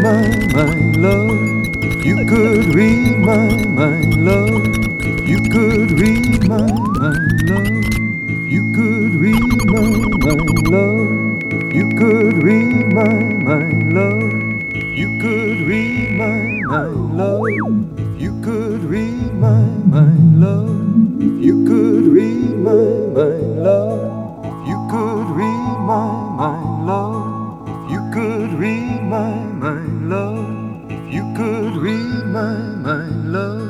my mind, love, if you could read my mind, love, if you could read my mind, love, if you could read my mind, love, if you could read my mind, love, if you could read my mind, love, if you could read my mind, love, if you could read my mind, love, if you could read my mind, love, if you could read my mind, love, if you could read my mind, love.